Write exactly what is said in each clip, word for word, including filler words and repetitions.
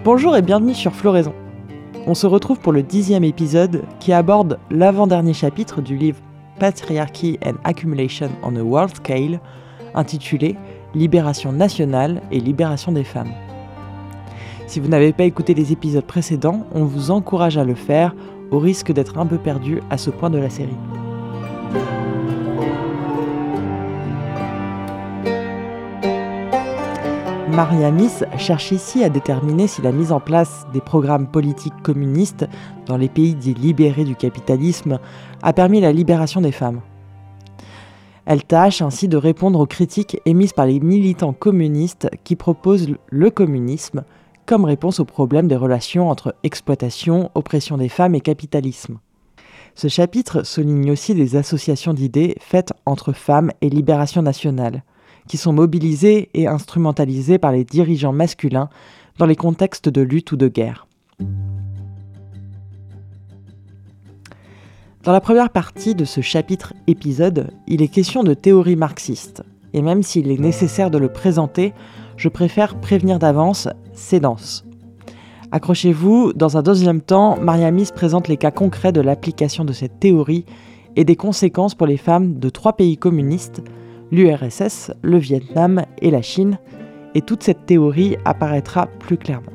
Bonjour et bienvenue sur Floraison. On se retrouve pour le dixième épisode qui aborde l'avant-dernier chapitre du livre Patriarchy and Accumulation on a World Scale, intitulé Libération nationale et libération des femmes. Si vous n'avez pas écouté les épisodes précédents, on vous encourage à le faire, au risque d'être un peu perdu à ce point de la série. Mariamis cherche ici à déterminer si la mise en place des programmes politiques communistes dans les pays dits libérés du capitalisme a permis la libération des femmes. Elle tâche ainsi de répondre aux critiques émises par les militants communistes qui proposent le communisme comme réponse au problème des relations entre exploitation, oppression des femmes et capitalisme. Ce chapitre souligne aussi les associations d'idées faites entre femmes et libération nationale, qui sont mobilisées et instrumentalisées par les dirigeants masculins dans les contextes de lutte ou de guerre. Dans la première partie de ce chapitre-épisode, il est question de théorie marxiste, et même s'il est nécessaire de le présenter, je préfère prévenir d'avance, c'est dense. Accrochez-vous, dans un deuxième temps, Mariamis présente les cas concrets de l'application de cette théorie et des conséquences pour les femmes de trois pays communistes, l'U R S S, le Vietnam et la Chine, et toute cette théorie apparaîtra plus clairement.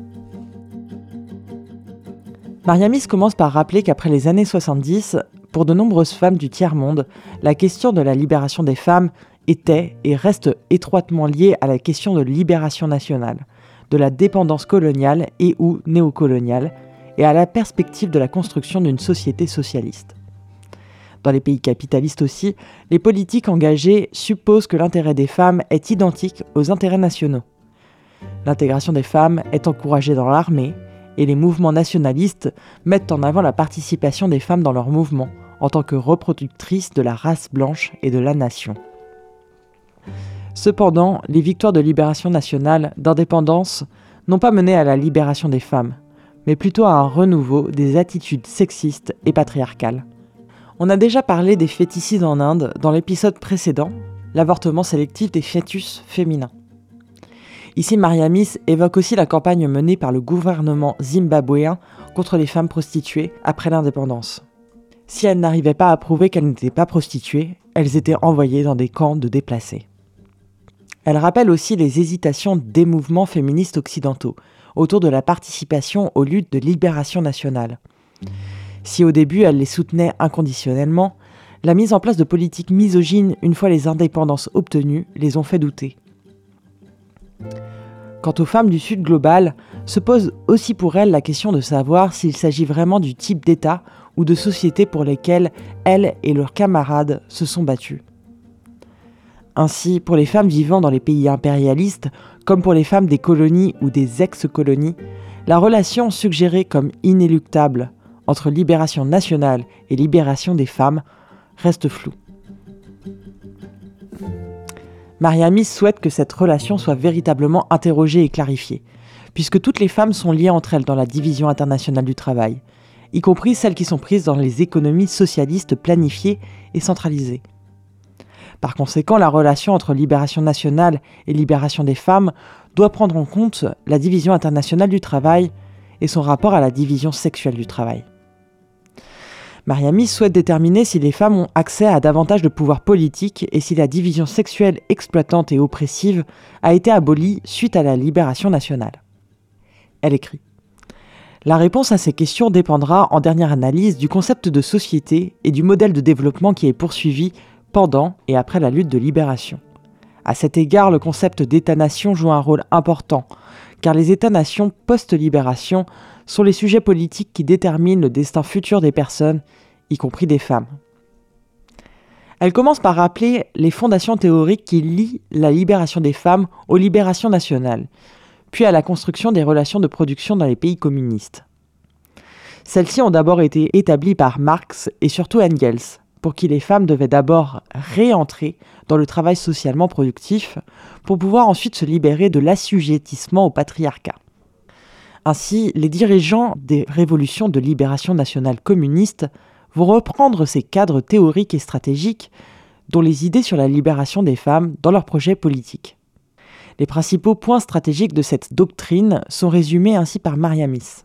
Mariamis commence par rappeler qu'après les années soixante-dix, pour de nombreuses femmes du tiers-monde, la question de la libération des femmes était et reste étroitement liée à la question de libération nationale, de la dépendance coloniale et ou néocoloniale, et à la perspective de la construction d'une société socialiste. Dans les pays capitalistes aussi, les politiques engagées supposent que l'intérêt des femmes est identique aux intérêts nationaux. L'intégration des femmes est encouragée dans l'armée, et les mouvements nationalistes mettent en avant la participation des femmes dans leurs mouvements, en tant que reproductrices de la race blanche et de la nation. Cependant, les victoires de libération nationale, d'indépendance, n'ont pas mené à la libération des femmes, mais plutôt à un renouveau des attitudes sexistes et patriarcales. On a déjà parlé des féticides en Inde dans l'épisode précédent, l'avortement sélectif des fœtus féminins. Ici, Mariamis évoque aussi la campagne menée par le gouvernement zimbabwéen contre les femmes prostituées après l'indépendance. Si elles n'arrivaient pas à prouver qu'elles n'étaient pas prostituées, elles étaient envoyées dans des camps de déplacés. Elle rappelle aussi les hésitations des mouvements féministes occidentaux autour de la participation aux luttes de libération nationale. Si au début elle les soutenait inconditionnellement, la mise en place de politiques misogynes une fois les indépendances obtenues les ont fait douter. Quant aux femmes du Sud global, se pose aussi pour elles la question de savoir s'il s'agit vraiment du type d'État ou de société pour lesquelles elles et leurs camarades se sont battues. Ainsi, pour les femmes vivant dans les pays impérialistes, comme pour les femmes des colonies ou des ex-colonies, la relation suggérée comme inéluctable entre libération nationale et libération des femmes reste floue. Mariamis souhaite que cette relation soit véritablement interrogée et clarifiée, puisque toutes les femmes sont liées entre elles dans la division internationale du travail, y compris celles qui sont prises dans les économies socialistes planifiées et centralisées. Par conséquent, la relation entre libération nationale et libération des femmes doit prendre en compte la division internationale du travail et son rapport à la division sexuelle du travail. Mariamis souhaite déterminer si les femmes ont accès à davantage de pouvoir politique et si la division sexuelle exploitante et oppressive a été abolie suite à la libération nationale. Elle écrit : la réponse à ces questions dépendra, en dernière analyse, du concept de société et du modèle de développement qui est poursuivi pendant et après la lutte de libération. À cet égard, le concept d'État-nation joue un rôle important, car les États-nations post-libération sont les sujets politiques qui déterminent le destin futur des personnes, y compris des femmes. Elle commence par rappeler les fondations théoriques qui lient la libération des femmes aux libérations nationales, puis à la construction des relations de production dans les pays communistes. Celles-ci ont d'abord été établies par Marx et surtout Engels, pour qui les femmes devaient d'abord réentrer dans le travail socialement productif pour pouvoir ensuite se libérer de l'assujettissement au patriarcat. Ainsi, les dirigeants des révolutions de libération nationale communistes vont reprendre ces cadres théoriques et stratégiques dont les idées sur la libération des femmes dans leurs projets politiques. Les principaux points stratégiques de cette doctrine sont résumés ainsi par Mariamis.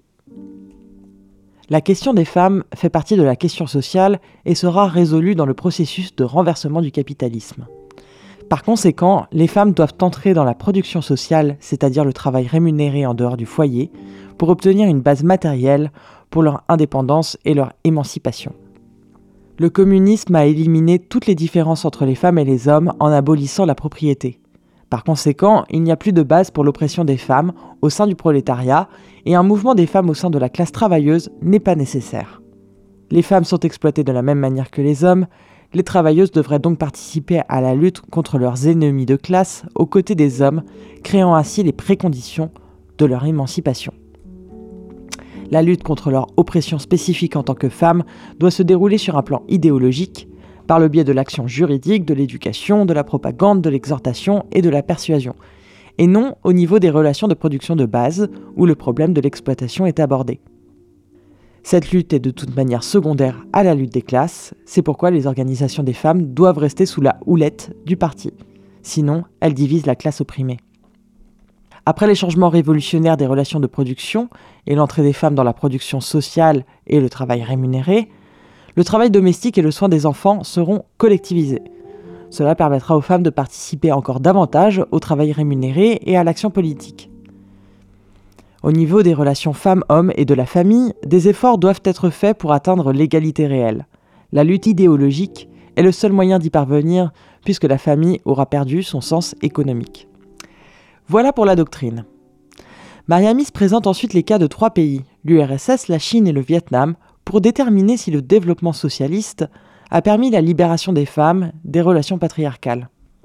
La question des femmes fait partie de la question sociale et sera résolue dans le processus de renversement du capitalisme. Par conséquent, les femmes doivent entrer dans la production sociale, c'est-à-dire le travail rémunéré en dehors du foyer, pour obtenir une base matérielle pour leur indépendance et leur émancipation. Le communisme a éliminé toutes les différences entre les femmes et les hommes en abolissant la propriété. Par conséquent, il n'y a plus de base pour l'oppression des femmes au sein du prolétariat et un mouvement des femmes au sein de la classe travailleuse n'est pas nécessaire. Les femmes sont exploitées de la même manière que les hommes, les travailleuses devraient donc participer à la lutte contre leurs ennemis de classe aux côtés des hommes, créant ainsi les préconditions de leur émancipation. La lutte contre leur oppression spécifique en tant que femmes doit se dérouler sur un plan idéologique, par le biais de l'action juridique, de l'éducation, de la propagande, de l'exhortation et de la persuasion, et non au niveau des relations de production de base, où le problème de l'exploitation est abordé. Cette lutte est de toute manière secondaire à la lutte des classes, c'est pourquoi les organisations des femmes doivent rester sous la houlette du parti, sinon elles divisent la classe opprimée. Après les changements révolutionnaires des relations de production et l'entrée des femmes dans la production sociale et le travail rémunéré, le travail domestique et le soin des enfants seront collectivisés. Cela permettra aux femmes de participer encore davantage au travail rémunéré et à l'action politique. Au niveau des relations femmes-hommes et de la famille, des efforts doivent être faits pour atteindre l'égalité réelle. La lutte idéologique est le seul moyen d'y parvenir puisque la famille aura perdu son sens économique. Voilà pour la doctrine. Mariamis présente ensuite les cas de trois pays, l'U R S S, la Chine et le Vietnam, pour déterminer si le développement socialiste a permis la libération des femmes des relations patriarcales.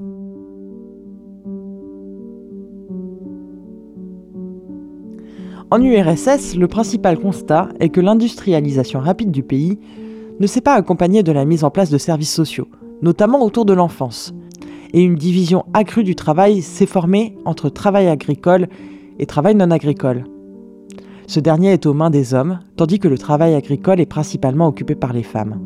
En U R S S, le principal constat est que l'industrialisation rapide du pays ne s'est pas accompagnée de la mise en place de services sociaux, notamment autour de l'enfance, et une division accrue du travail s'est formée entre travail agricole et travail non agricole. Ce dernier est aux mains des hommes, tandis que le travail agricole est principalement occupé par les femmes.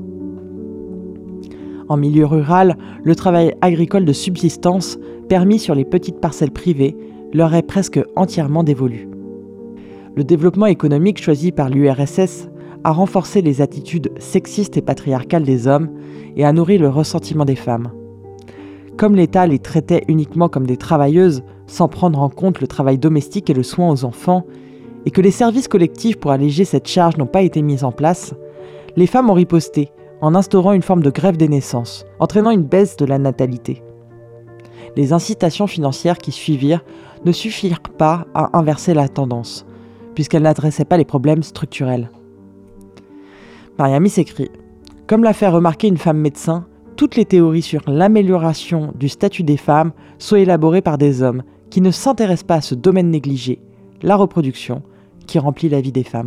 En milieu rural, le travail agricole de subsistance, permis sur les petites parcelles privées, leur est presque entièrement dévolu. Le développement économique choisi par l'U R S S a renforcé les attitudes sexistes et patriarcales des hommes et a nourri le ressentiment des femmes. Comme l'État les traitait uniquement comme des travailleuses, sans prendre en compte le travail domestique et le soin aux enfants, et que les services collectifs pour alléger cette charge n'ont pas été mis en place, les femmes ont riposté en instaurant une forme de grève des naissances, entraînant une baisse de la natalité. Les incitations financières qui suivirent ne suffirent pas à inverser la tendance, puisqu'elles n'adressaient pas les problèmes structurels. Mariamis écrit « Comme l'a fait remarquer une femme médecin, toutes les théories sur l'amélioration du statut des femmes sont élaborées par des hommes qui ne s'intéressent pas à ce domaine négligé, la reproduction, qui remplit la vie des femmes. »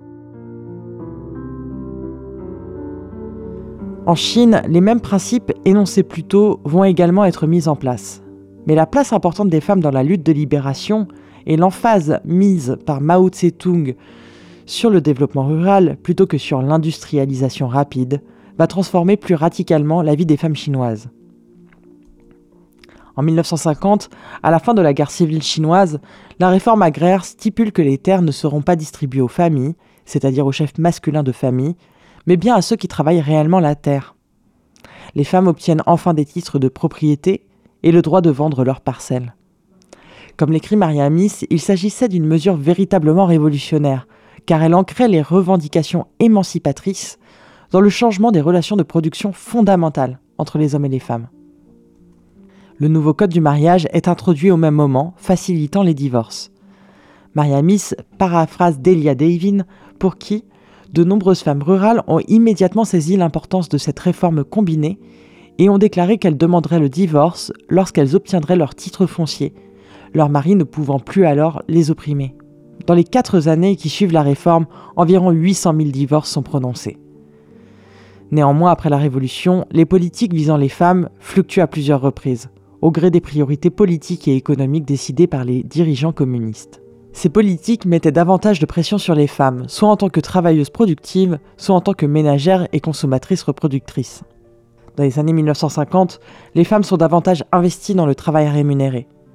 En Chine, les mêmes principes énoncés plus tôt vont également être mis en place. Mais la place importante des femmes dans la lutte de libération et l'emphase mise par Mao Tse-tung sur le développement rural plutôt que sur l'industrialisation rapide va transformer plus radicalement la vie des femmes chinoises. En mille neuf cent cinquante, à la fin de la guerre civile chinoise, la réforme agraire stipule que les terres ne seront pas distribuées aux familles, c'est-à-dire aux chefs masculins de famille, mais bien à ceux qui travaillent réellement la terre. Les femmes obtiennent enfin des titres de propriété et le droit de vendre leurs parcelles. Comme l'écrit Mariamis, il s'agissait d'une mesure véritablement révolutionnaire, car elle ancrait les revendications émancipatrices dans le changement des relations de production fondamentales entre les hommes et les femmes. Le nouveau code du mariage est introduit au même moment, facilitant les divorces. Mariamis paraphrase Delia Davin, pour qui de nombreuses femmes rurales ont immédiatement saisi l'importance de cette réforme combinée et ont déclaré qu'elles demanderaient le divorce lorsqu'elles obtiendraient leur titre foncier, leur mari ne pouvant plus alors les opprimer. Dans les quatre années qui suivent la réforme, environ huit cent mille divorces sont prononcés. Néanmoins, après la Révolution, les politiques visant les femmes fluctuent à plusieurs reprises, au gré des priorités politiques et économiques décidées par les dirigeants communistes. Ces politiques mettaient davantage de pression sur les femmes, soit en tant que travailleuses productives, soit en tant que ménagères et consommatrices reproductrices. Dans les années mille neuf cent cinquante, les femmes sont davantage investies dans le travail rémunéré.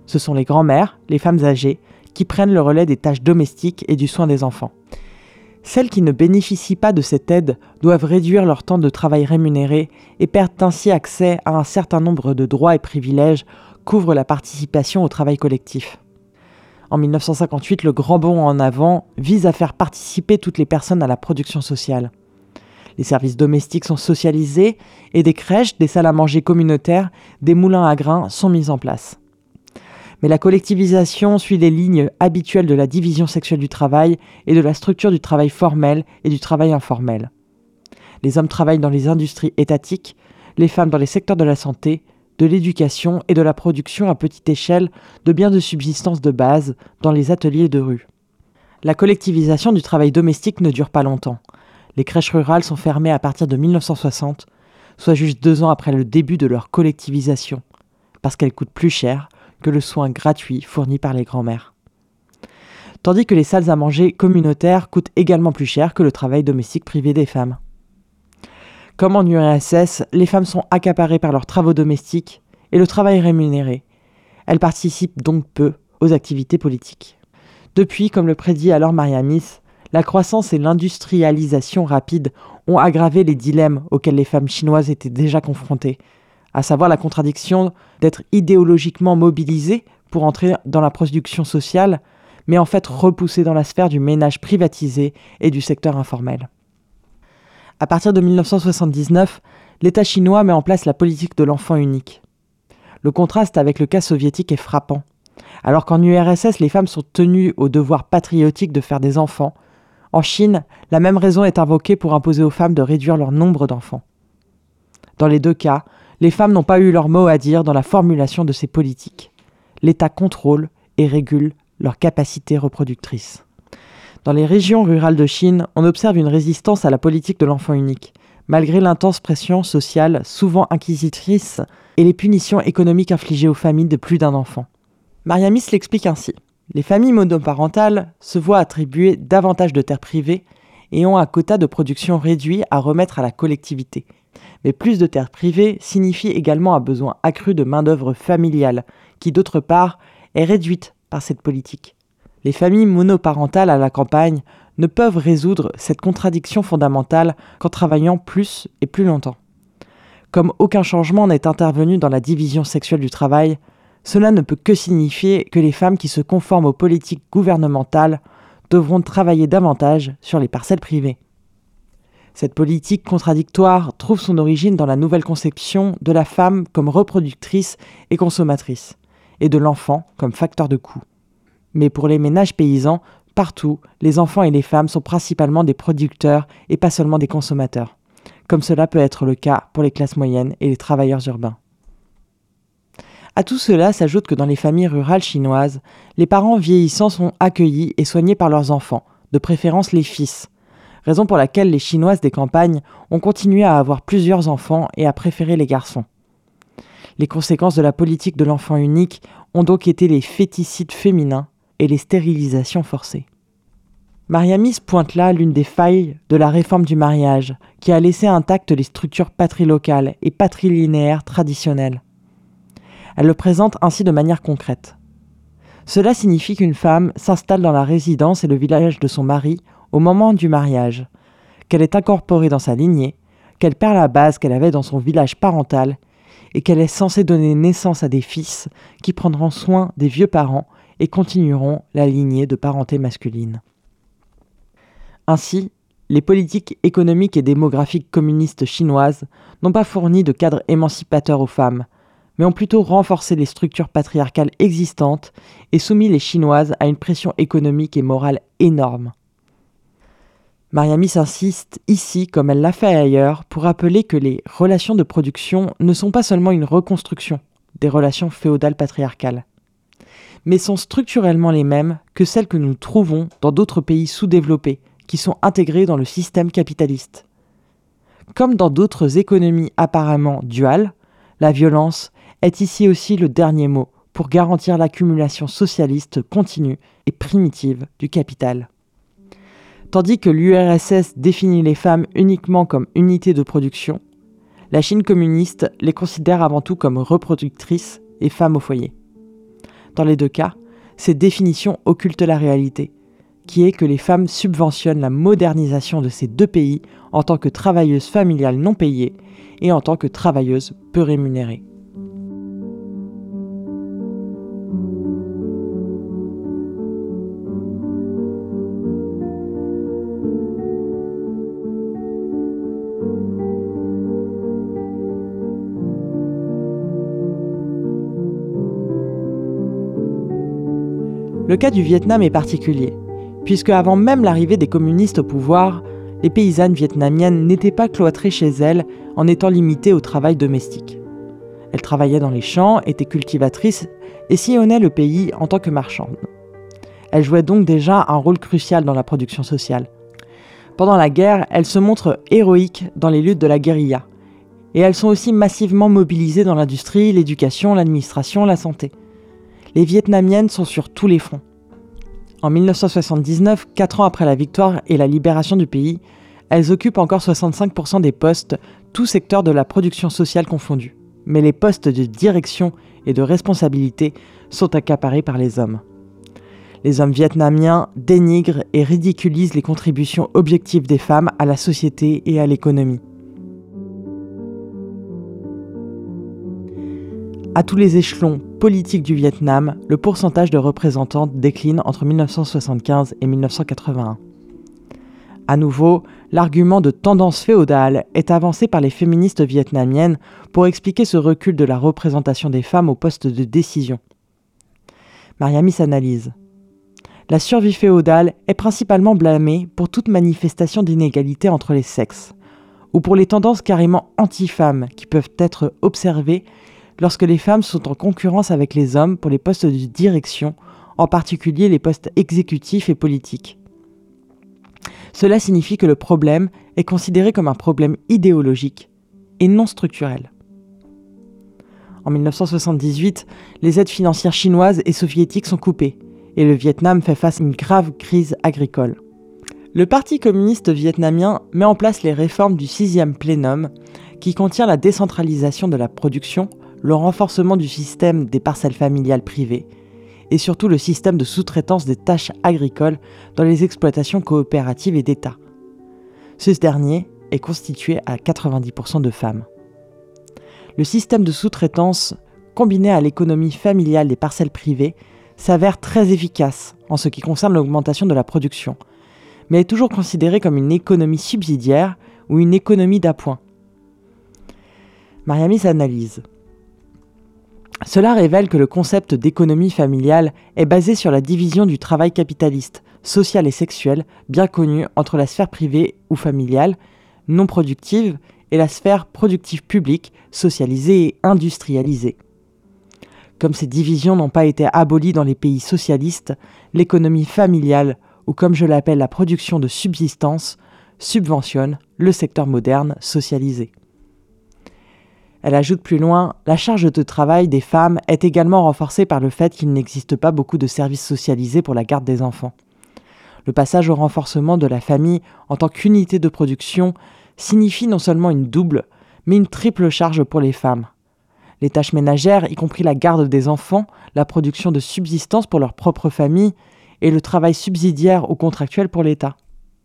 Ce sont les grands-mères, les femmes âgées, qui prennent le relais des tâches domestiques et du soin des enfants. Celles qui ne bénéficient pas de cette aide doivent réduire leur temps de travail rémunéré et perdent ainsi accès à un certain nombre de droits et privilèges qu'ouvre la participation au travail collectif. En mille neuf cent cinquante-huit, le grand bond en avant vise à faire participer toutes les personnes à la production sociale. Les services domestiques sont socialisés et des crèches, des salles à manger communautaires, des moulins à grains sont mis en place. Mais la collectivisation suit les lignes habituelles de la division sexuelle du travail et de la structure du travail formel et du travail informel. Les hommes travaillent dans les industries étatiques, les femmes dans les secteurs de la santé, de l'éducation et de la production à petite échelle de biens de subsistance de base dans les ateliers de rue. La collectivisation du travail domestique ne dure pas longtemps. Les crèches rurales sont fermées à partir de mille neuf cent soixante, soit juste deux ans après le début de leur collectivisation, parce qu'elles coûtent plus cher que le soin gratuit fourni par les grands-mères. Tandis que les salles à manger communautaires coûtent également plus cher que le travail domestique privé des femmes. Comme en U R S S, les femmes sont accaparées par leurs travaux domestiques et le travail rémunéré. Elles participent donc peu aux activités politiques. Depuis, comme le prédit alors Mariamis, la croissance et l'industrialisation rapide ont aggravé les dilemmes auxquels les femmes chinoises étaient déjà confrontées, à savoir la contradiction d'être idéologiquement mobilisées pour entrer dans la production sociale, mais en fait repoussées dans la sphère du ménage privatisé et du secteur informel. À partir de mille neuf cent soixante-dix-neuf, l'État chinois met en place la politique de l'enfant unique. Le contraste avec le cas soviétique est frappant. Alors qu'en U R S S, les femmes sont tenues au devoir patriotique de faire des enfants, en Chine, la même raison est invoquée pour imposer aux femmes de réduire leur nombre d'enfants. Dans les deux cas, les femmes n'ont pas eu leur mot à dire dans la formulation de ces politiques. L'État contrôle et régule leurs capacités reproductrices. Dans les régions rurales de Chine, on observe une résistance à la politique de l'enfant unique, malgré l'intense pression sociale, souvent inquisitrice, et les punitions économiques infligées aux familles de plus d'un enfant. Mariamis l'explique ainsi. Les familles monoparentales se voient attribuer davantage de terres privées et ont un quota de production réduit à remettre à la collectivité. Mais plus de terres privées signifie également un besoin accru de main-d'œuvre familiale, qui d'autre part est réduite par cette politique. Les familles monoparentales à la campagne ne peuvent résoudre cette contradiction fondamentale qu'en travaillant plus et plus longtemps. Comme aucun changement n'est intervenu dans la division sexuelle du travail, cela ne peut que signifier que les femmes qui se conforment aux politiques gouvernementales devront travailler davantage sur les parcelles privées. Cette politique contradictoire trouve son origine dans la nouvelle conception de la femme comme reproductrice et consommatrice, et de l'enfant comme facteur de coût. Mais pour les ménages paysans, partout, les enfants et les femmes sont principalement des producteurs et pas seulement des consommateurs, comme cela peut être le cas pour les classes moyennes et les travailleurs urbains. À tout cela s'ajoute que dans les familles rurales chinoises, les parents vieillissants sont accueillis et soignés par leurs enfants, de préférence les fils, raison pour laquelle les Chinoises des campagnes ont continué à avoir plusieurs enfants et à préférer les garçons. Les conséquences de la politique de l'enfant unique ont donc été les féticides féminins et les stérilisations forcées. Mariamis pointe là l'une des failles de la réforme du mariage, qui a laissé intactes les structures patrilocales et patrilinéaires traditionnelles. Elle le présente ainsi de manière concrète. Cela signifie qu'une femme s'installe dans la résidence et le village de son mari au moment du mariage, qu'elle est incorporée dans sa lignée, qu'elle perd la base qu'elle avait dans son village parental et qu'elle est censée donner naissance à des fils qui prendront soin des vieux parents et continueront la lignée de parenté masculine. Ainsi, les politiques économiques et démographiques communistes chinoises n'ont pas fourni de cadre émancipateur aux femmes, mais ont plutôt renforcé les structures patriarcales existantes et soumis les Chinoises à une pression économique et morale énorme. Mariamis insiste ici, comme elle l'a fait ailleurs, pour rappeler que les relations de production ne sont pas seulement une reconstruction des relations féodales patriarcales, mais sont structurellement les mêmes que celles que nous trouvons dans d'autres pays sous-développés qui sont intégrés dans le système capitaliste. Comme dans d'autres économies apparemment duales, la violence est ici aussi le dernier mot pour garantir l'accumulation socialiste continue et primitive du capital. Tandis que l'U R S S définit les femmes uniquement comme unités de production, la Chine communiste les considère avant tout comme reproductrices et femmes au foyer. Dans les deux cas, ces définitions occultent la réalité, qui est que les femmes subventionnent la modernisation de ces deux pays en tant que travailleuses familiales non payées et en tant que travailleuses peu rémunérées. Le cas du Vietnam est particulier, puisque avant même l'arrivée des communistes au pouvoir, les paysannes vietnamiennes n'étaient pas cloîtrées chez elles en étant limitées au travail domestique. Elles travaillaient dans les champs, étaient cultivatrices et sillonnaient le pays en tant que marchandes. Elles jouaient donc déjà un rôle crucial dans la production sociale. Pendant la guerre, elles se montrent héroïques dans les luttes de la guérilla, et elles sont aussi massivement mobilisées dans l'industrie, l'éducation, l'administration, la santé. Les Vietnamiennes sont sur tous les fronts. En dix-neuf cent soixante-dix-neuf, quatre ans après la victoire et la libération du pays, elles occupent encore soixante-cinq pour cent des postes, tous secteurs de la production sociale confondus. Mais les postes de direction et de responsabilité sont accaparés par les hommes. Les hommes vietnamiens dénigrent et ridiculisent les contributions objectives des femmes à la société et à l'économie. À tous les échelons politiques du Vietnam, le pourcentage de représentantes décline entre dix-neuf cent soixante-quinze et dix-neuf cent quatre-vingt-un. À nouveau, l'argument de tendance féodale est avancé par les féministes vietnamiennes pour expliquer ce recul de la représentation des femmes au poste de décision. Mariami s'analyse. La survie féodale est principalement blâmée pour toute manifestation d'inégalité entre les sexes, ou pour les tendances carrément anti-femmes qui peuvent être observées lorsque les femmes sont en concurrence avec les hommes pour les postes de direction, en particulier les postes exécutifs et politiques. Cela signifie que le problème est considéré comme un problème idéologique et non structurel. En dix-neuf cent soixante-dix-huit, les aides financières chinoises et soviétiques sont coupées, et le Vietnam fait face à une grave crise agricole. Le Parti communiste vietnamien met en place les réformes du sixième plénum, qui contient la décentralisation de la production, le renforcement du système des parcelles familiales privées et surtout le système de sous-traitance des tâches agricoles dans les exploitations coopératives et d'État. Ce dernier est constitué à quatre-vingt-dix pour cent de femmes. Le système de sous-traitance, combiné à l'économie familiale des parcelles privées, s'avère très efficace en ce qui concerne l'augmentation de la production, mais est toujours considéré comme une économie subsidiaire ou une économie d'appoint. Mariami s'analyse. Cela révèle que le concept d'économie familiale est basé sur la division du travail capitaliste, social et sexuel, bien connu entre la sphère privée ou familiale, non productive, et la sphère productive publique, socialisée et industrialisée. Comme ces divisions n'ont pas été abolies dans les pays socialistes, l'économie familiale, ou comme je l'appelle la production de subsistance, subventionne le secteur moderne socialisé. Elle ajoute plus loin, la charge de travail des femmes est également renforcée par le fait qu'il n'existe pas beaucoup de services socialisés pour la garde des enfants. Le passage au renforcement de la famille en tant qu'unité de production signifie non seulement une double, mais une triple charge pour les femmes. Les tâches ménagères, y compris la garde des enfants, la production de subsistance pour leur propre famille et le travail subsidiaire ou contractuel pour l'État.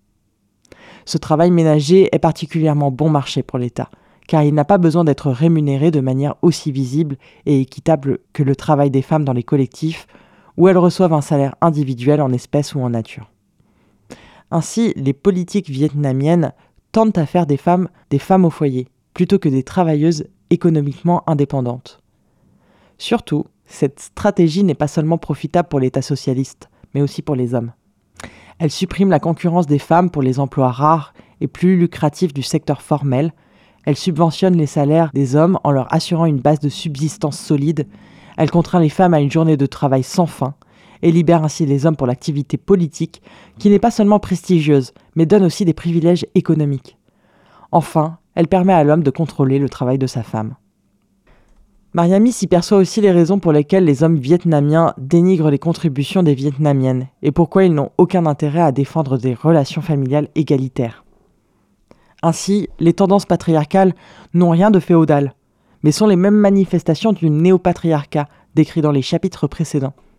Ce travail ménager est particulièrement bon marché pour l'État, car il n'a pas besoin d'être rémunéré de manière aussi visible et équitable que le travail des femmes dans les collectifs, où elles reçoivent un salaire individuel en espèces ou en nature. Ainsi, les politiques vietnamiennes tendent à faire des femmes des femmes au foyer, plutôt que des travailleuses économiquement indépendantes. Surtout, cette stratégie n'est pas seulement profitable pour l'État socialiste, mais aussi pour les hommes. Elle supprime la concurrence des femmes pour les emplois rares et plus lucratifs du secteur formel. Elle subventionne les salaires des hommes en leur assurant une base de subsistance solide. Elle contraint les femmes à une journée de travail sans fin et libère ainsi les hommes pour l'activité politique qui n'est pas seulement prestigieuse, mais donne aussi des privilèges économiques. Enfin, elle permet à l'homme de contrôler le travail de sa femme. Mariami s'y perçoit aussi les raisons pour lesquelles les hommes vietnamiens dénigrent les contributions des Vietnamiennes et pourquoi ils n'ont aucun intérêt à défendre des relations familiales égalitaires. Ainsi, les tendances patriarcales n'ont rien de féodal, mais sont les mêmes manifestations du néopatriarcat décrit dans les chapitres précédents.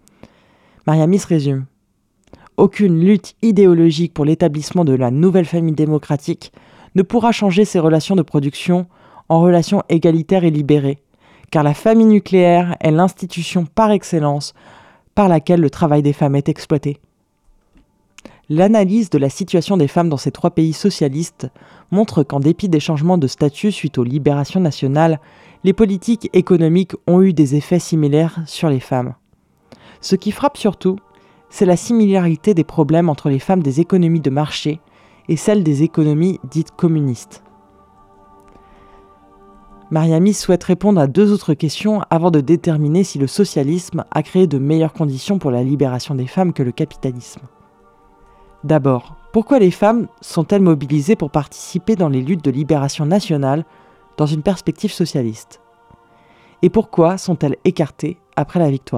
Mariamis résume. Aucune lutte idéologique pour l'établissement de la nouvelle famille démocratique ne pourra changer ces relations de production en relations égalitaires et libérées, car la famille nucléaire est l'institution par excellence par laquelle le travail des femmes est exploité. L'analyse de la situation des femmes dans ces trois pays socialistes montre qu'en dépit des changements de statut suite aux libérations nationales, les politiques économiques ont eu des effets similaires sur les femmes. Ce qui frappe surtout, c'est la similarité des problèmes entre les femmes des économies de marché et celles des économies dites communistes. Mariamis souhaite répondre à deux autres questions avant de déterminer si le socialisme a créé de meilleures conditions pour la libération des femmes que le capitalisme. D'abord, pourquoi les femmes sont-elles mobilisées pour participer dans les luttes de libération nationale dans une perspective socialiste ? Et pourquoi sont-elles écartées après la victoire ?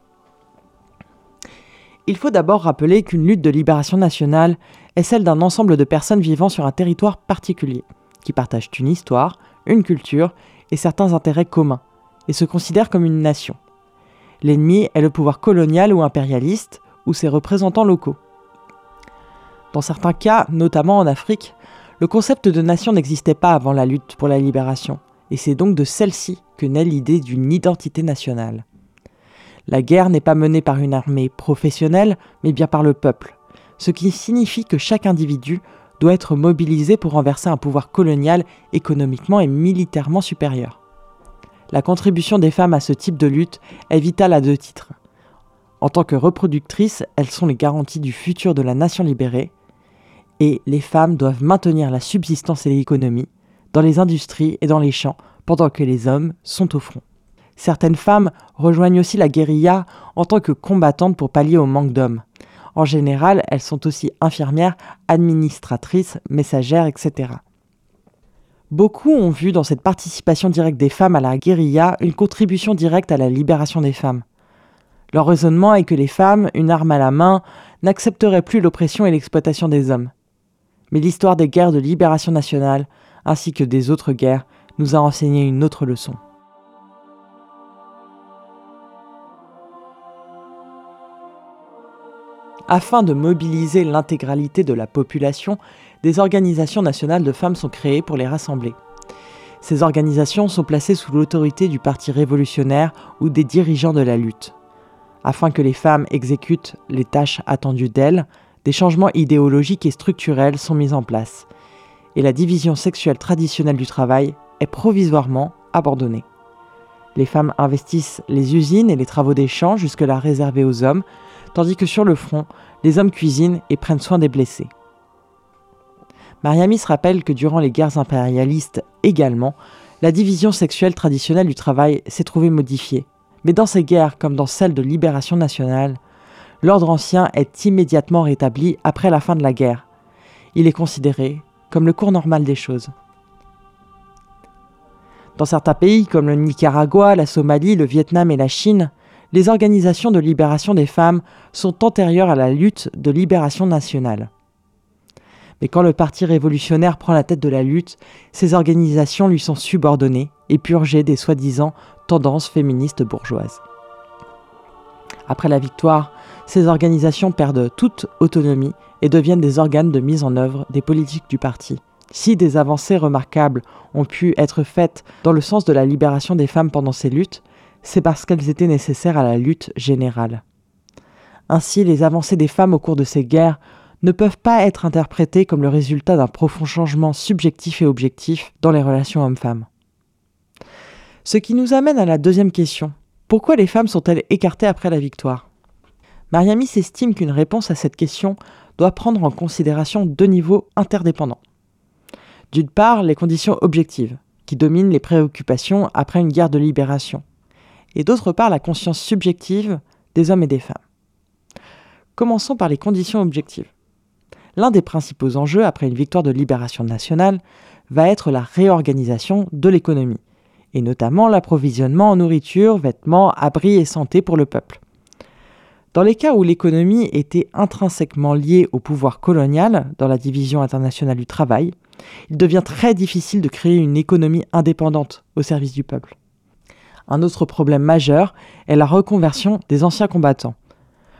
Il faut d'abord rappeler qu'une lutte de libération nationale est celle d'un ensemble de personnes vivant sur un territoire particulier, qui partagent une histoire, une culture et certains intérêts communs, et se considèrent comme une nation. L'ennemi est le pouvoir colonial ou impérialiste, ou ses représentants locaux. Dans certains cas, notamment en Afrique, le concept de nation n'existait pas avant la lutte pour la libération, et c'est donc de celle-ci que naît l'idée d'une identité nationale. La guerre n'est pas menée par une armée professionnelle, mais bien par le peuple, ce qui signifie que chaque individu doit être mobilisé pour renverser un pouvoir colonial économiquement et militairement supérieur. La contribution des femmes à ce type de lutte est vitale à deux titres. En tant que reproductrices, elles sont les garanties du futur de la nation libérée, et les femmes doivent maintenir la subsistance et l'économie dans les industries et dans les champs, pendant que les hommes sont au front. Certaines femmes rejoignent aussi la guérilla en tant que combattantes pour pallier au manque d'hommes. En général, elles sont aussi infirmières, administratrices, messagères, et cetera. Beaucoup ont vu dans cette participation directe des femmes à la guérilla une contribution directe à la libération des femmes. Leur raisonnement est que les femmes, une arme à la main, n'accepteraient plus l'oppression et l'exploitation des hommes. Mais l'histoire des guerres de libération nationale, ainsi que des autres guerres, nous a enseigné une autre leçon. Afin de mobiliser l'intégralité de la population, des organisations nationales de femmes sont créées pour les rassembler. Ces organisations sont placées sous l'autorité du Parti révolutionnaire ou des dirigeants de la lutte. Afin que les femmes exécutent les tâches attendues d'elles, des changements idéologiques et structurels sont mis en place, et la division sexuelle traditionnelle du travail est provisoirement abandonnée. Les femmes investissent les usines et les travaux des champs jusque-là réservés aux hommes, tandis que sur le front, les hommes cuisinent et prennent soin des blessés. Mariamis rappelle que durant les guerres impérialistes également, la division sexuelle traditionnelle du travail s'est trouvée modifiée. Mais dans ces guerres, comme dans celles de libération nationale, l'ordre ancien est immédiatement rétabli après la fin de la guerre. Il est considéré comme le cours normal des choses. Dans certains pays comme le Nicaragua, la Somalie, le Vietnam et la Chine, les organisations de libération des femmes sont antérieures à la lutte de libération nationale. Mais quand le Parti révolutionnaire prend la tête de la lutte, ces organisations lui sont subordonnées et purgées des soi-disant tendances féministes bourgeoises. Après la victoire, ces organisations perdent toute autonomie et deviennent des organes de mise en œuvre des politiques du parti. Si des avancées remarquables ont pu être faites dans le sens de la libération des femmes pendant ces luttes, c'est parce qu'elles étaient nécessaires à la lutte générale. Ainsi, les avancées des femmes au cours de ces guerres ne peuvent pas être interprétées comme le résultat d'un profond changement subjectif et objectif dans les relations hommes-femmes. Ce qui nous amène à la deuxième question. Pourquoi les femmes sont-elles écartées après la victoire ? Mariamis estime qu'une réponse à cette question doit prendre en considération deux niveaux interdépendants. D'une part, les conditions objectives, qui dominent les préoccupations après une guerre de libération, et d'autre part, la conscience subjective des hommes et des femmes. Commençons par les conditions objectives. L'un des principaux enjeux après une victoire de libération nationale va être la réorganisation de l'économie, et notamment l'approvisionnement en nourriture, vêtements, abris et santé pour le peuple. Dans les cas où l'économie était intrinsèquement liée au pouvoir colonial dans la division internationale du travail, il devient très difficile de créer une économie indépendante au service du peuple. Un autre problème majeur est la reconversion des anciens combattants.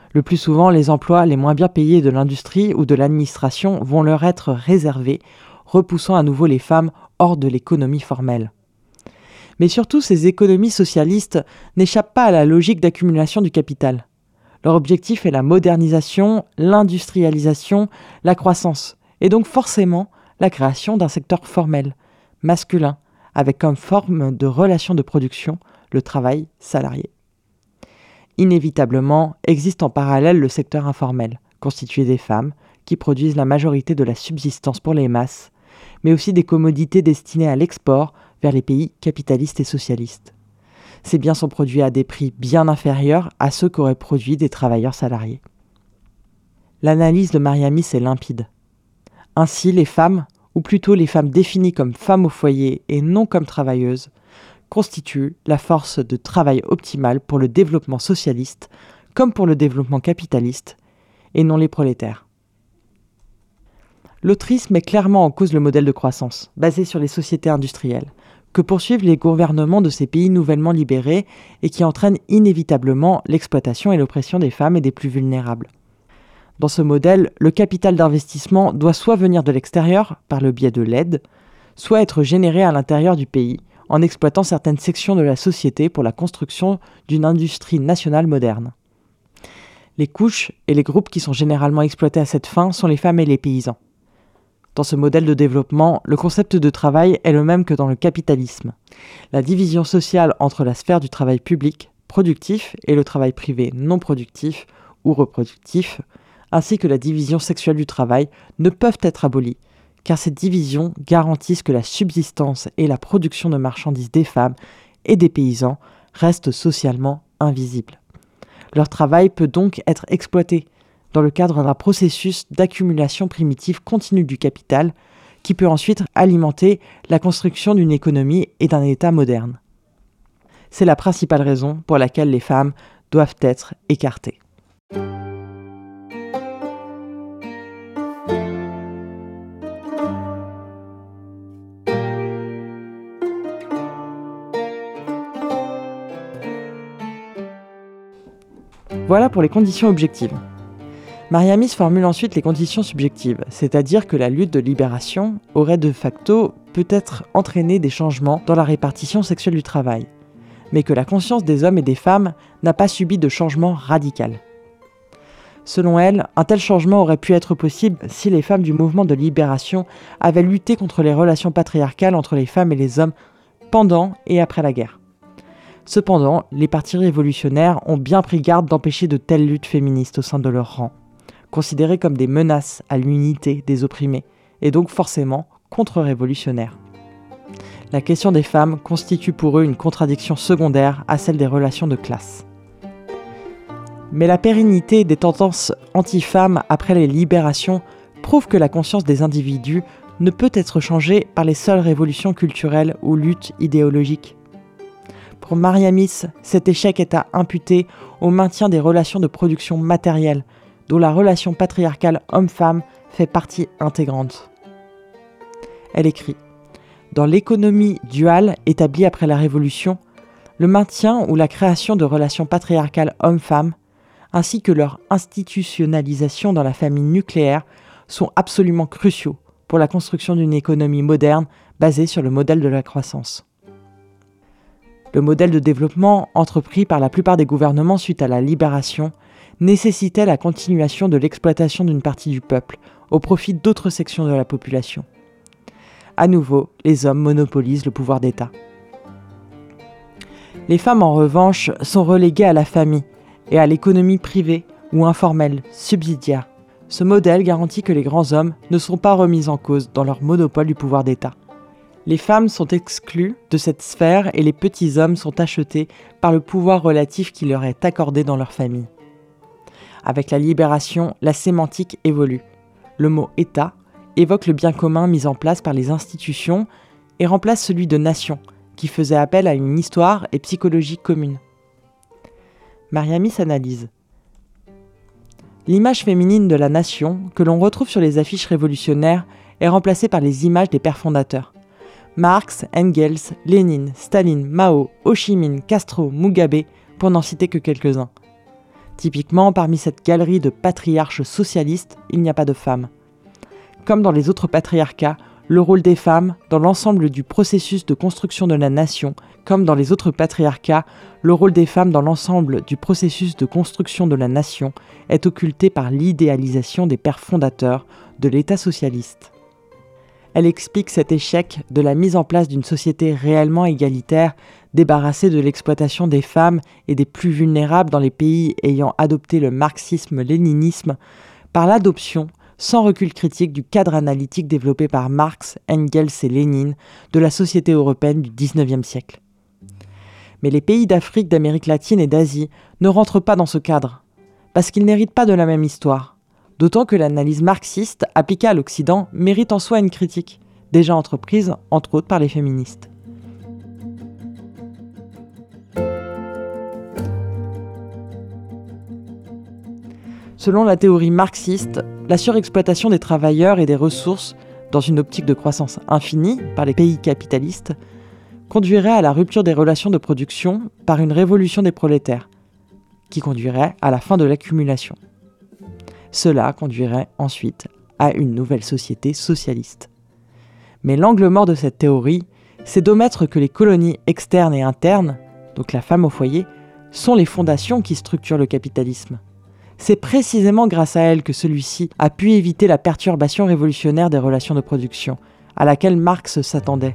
Le plus souvent, les emplois les moins bien payés de l'industrie ou de l'administration vont leur être réservés, repoussant à nouveau les femmes hors de l'économie formelle. Mais surtout, ces économies socialistes n'échappent pas à la logique d'accumulation du capital. Leur objectif est la modernisation, l'industrialisation, la croissance, et donc forcément la création d'un secteur formel, masculin, avec comme forme de relation de production le travail salarié. Inévitablement, existe en parallèle le secteur informel, constitué des femmes, qui produisent la majorité de la subsistance pour les masses, mais aussi des commodités destinées à l'export vers les pays capitalistes et socialistes. Ces biens sont produits à des prix bien inférieurs à ceux qu'auraient produits des travailleurs salariés. L'analyse de Mariamis est limpide. Ainsi, les femmes, ou plutôt les femmes définies comme femmes au foyer et non comme travailleuses, constituent la force de travail optimale pour le développement socialiste comme pour le développement capitaliste, et non les prolétaires. L'autrice met clairement en cause le modèle de croissance, basé sur les sociétés industrielles, que poursuivent les gouvernements de ces pays nouvellement libérés et qui entraîne inévitablement l'exploitation et l'oppression des femmes et des plus vulnérables. Dans ce modèle, le capital d'investissement doit soit venir de l'extérieur, par le biais de l'aide, soit être généré à l'intérieur du pays, en exploitant certaines sections de la société pour la construction d'une industrie nationale moderne. Les couches et les groupes qui sont généralement exploités à cette fin sont les femmes et les paysans. Dans ce modèle de développement, le concept de travail est le même que dans le capitalisme. La division sociale entre la sphère du travail public, productif, et le travail privé non productif ou reproductif, ainsi que la division sexuelle du travail, ne peuvent être abolies, car ces divisions garantissent que la subsistance et la production de marchandises des femmes et des paysans restent socialement invisibles. Leur travail peut donc être exploité dans le cadre d'un processus d'accumulation primitive continue du capital qui peut ensuite alimenter la construction d'une économie et d'un État moderne. C'est la principale raison pour laquelle les femmes doivent être écartées. Voilà pour les conditions objectives. Mariamis formule ensuite les conditions subjectives, c'est-à-dire que la lutte de libération aurait de facto peut-être entraîné des changements dans la répartition sexuelle du travail, mais que la conscience des hommes et des femmes n'a pas subi de changement radical. Selon elle, un tel changement aurait pu être possible si les femmes du mouvement de libération avaient lutté contre les relations patriarcales entre les femmes et les hommes pendant et après la guerre. Cependant, les partis révolutionnaires ont bien pris garde d'empêcher de telles luttes féministes au sein de leurs rangs, considérées comme des menaces à l'unité des opprimés, et donc forcément contre-révolutionnaires. La question des femmes constitue pour eux une contradiction secondaire à celle des relations de classe. Mais la pérennité des tendances anti-femmes après les libérations prouve que la conscience des individus ne peut être changée par les seules révolutions culturelles ou luttes idéologiques. Pour Mariamis, cet échec est à imputer au maintien des relations de production matérielle, dont la relation patriarcale homme-femme fait partie intégrante. Elle écrit « Dans l'économie duale établie après la Révolution, le maintien ou la création de relations patriarcales homme-femme, ainsi que leur institutionnalisation dans la famille nucléaire, sont absolument cruciaux pour la construction d'une économie moderne basée sur le modèle de la croissance. » Le modèle de développement entrepris par la plupart des gouvernements suite à la libération nécessitait la continuation de l'exploitation d'une partie du peuple au profit d'autres sections de la population. À nouveau, les hommes monopolisent le pouvoir d'État. Les femmes, en revanche, sont reléguées à la famille et à l'économie privée ou informelle, subsidiaire. Ce modèle garantit que les grands hommes ne sont pas remis en cause dans leur monopole du pouvoir d'État. Les femmes sont exclues de cette sphère et les petits hommes sont achetés par le pouvoir relatif qui leur est accordé dans leur famille. Avec la libération, la sémantique évolue. Le mot « État » évoque le bien commun mis en place par les institutions et remplace celui de « nation » qui faisait appel à une histoire et psychologie commune. Mariamis analyse. L'image féminine de la nation, que l'on retrouve sur les affiches révolutionnaires, est remplacée par les images des pères fondateurs. Marx, Engels, Lénine, Staline, Mao, Ho Chi Minh, Castro, Mugabe, pour n'en citer que quelques-uns. Typiquement, parmi cette galerie de patriarches socialistes, il n'y a pas de femmes. Comme dans les autres patriarcats, le rôle des femmes dans l'ensemble du processus de construction de la nation, comme dans les autres patriarcats, le rôle des femmes dans l'ensemble du processus de construction de la nation est occulté par l'idéalisation des pères fondateurs de l'État socialiste. Elle explique cet échec de la mise en place d'une société réellement égalitaire, débarrassée de l'exploitation des femmes et des plus vulnérables dans les pays ayant adopté le marxisme-léninisme, par l'adoption sans recul critique du cadre analytique développé par Marx, Engels et Lénine de la société européenne du dix-neuvième siècle. Mais les pays d'Afrique, d'Amérique latine et d'Asie ne rentrent pas dans ce cadre, parce qu'ils n'héritent pas de la même histoire, d'autant que l'analyse marxiste appliquée à l'Occident mérite en soi une critique, déjà entreprise entre autres par les féministes. Selon la théorie marxiste, la surexploitation des travailleurs et des ressources, dans une optique de croissance infinie par les pays capitalistes, conduirait à la rupture des relations de production par une révolution des prolétaires, qui conduirait à la fin de l'accumulation. Cela conduirait ensuite à une nouvelle société socialiste. Mais l'angle mort de cette théorie, c'est d'omettre que les colonies externes et internes, donc la femme au foyer, sont les fondations qui structurent le capitalisme. C'est précisément grâce à elles que celui-ci a pu éviter la perturbation révolutionnaire des relations de production, à laquelle Marx s'attendait.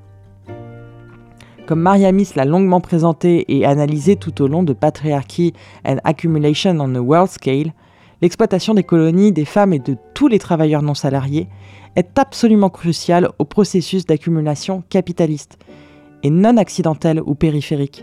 Comme Mariamis l'a longuement présenté et analysé tout au long de Patriarchy and Accumulation on a World Scale, l'exploitation des colonies, des femmes et de tous les travailleurs non salariés est absolument cruciale au processus d'accumulation capitaliste, et non accidentelle ou périphérique.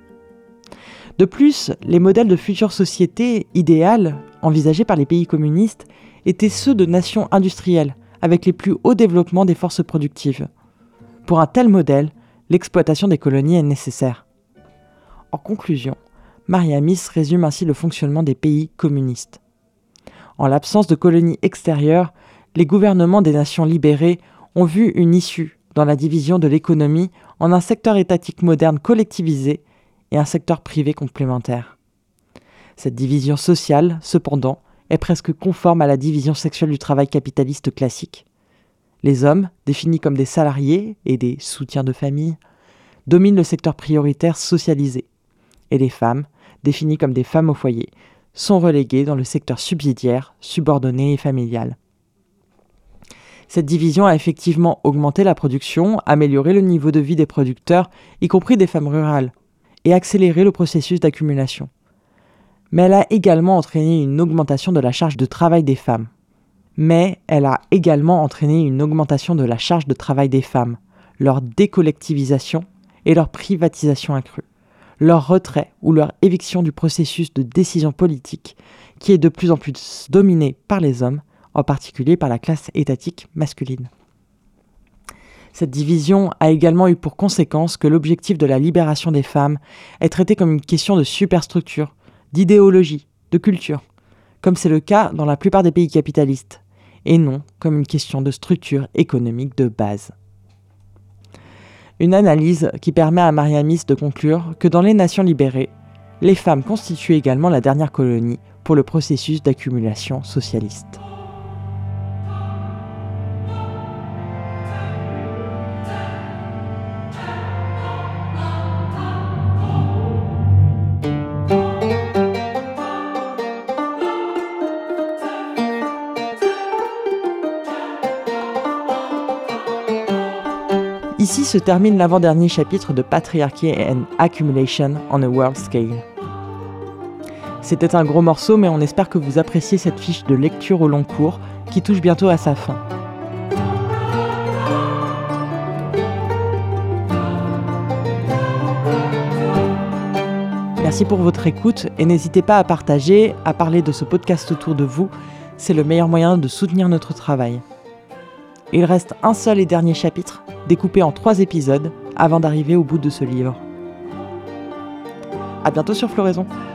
De plus, les modèles de futures sociétés idéales envisagés par les pays communistes étaient ceux de nations industrielles, avec les plus hauts développements des forces productives. Pour un tel modèle, l'exploitation des colonies est nécessaire. En conclusion, Mariamis résume ainsi le fonctionnement des pays communistes. En l'absence de colonies extérieures, les gouvernements des nations libérées ont vu une issue dans la division de l'économie en un secteur étatique moderne collectivisé et un secteur privé complémentaire. Cette division sociale, cependant, est presque conforme à la division sexuelle du travail capitaliste classique. Les hommes, définis comme des salariés et des soutiens de famille, dominent le secteur prioritaire socialisé, et les femmes, définies comme des femmes au foyer, sont reléguées dans le secteur subsidiaire, subordonné et familial. Cette division a effectivement augmenté la production, amélioré le niveau de vie des producteurs, y compris des femmes rurales, et accéléré le processus d'accumulation. Mais elle a également entraîné une augmentation de la charge de travail des femmes. Mais elle a également entraîné une augmentation de la charge de travail des femmes, leur décollectivisation et leur privatisation accrue, leur retrait ou leur éviction du processus de décision politique qui est de plus en plus dominé par les hommes, en particulier par la classe étatique masculine. Cette division a également eu pour conséquence que l'objectif de la libération des femmes est traité comme une question de superstructure, d'idéologie, de culture, comme c'est le cas dans la plupart des pays capitalistes, et non comme une question de structure économique de base. Une analyse qui permet à Mariamis de conclure que dans les nations libérées, les femmes constituent également la dernière colonie pour le processus d'accumulation socialiste. Ici se termine l'avant-dernier chapitre de Patriarchy and Accumulation on a World Scale. C'était un gros morceau, mais on espère que vous appréciez cette fiche de lecture au long cours qui touche bientôt à sa fin. Merci pour votre écoute et n'hésitez pas à partager, à parler de ce podcast autour de vous, c'est le meilleur moyen de soutenir notre travail. Il reste un seul et dernier chapitre, découpé en trois épisodes, avant d'arriver au bout de ce livre. À bientôt sur Floraison.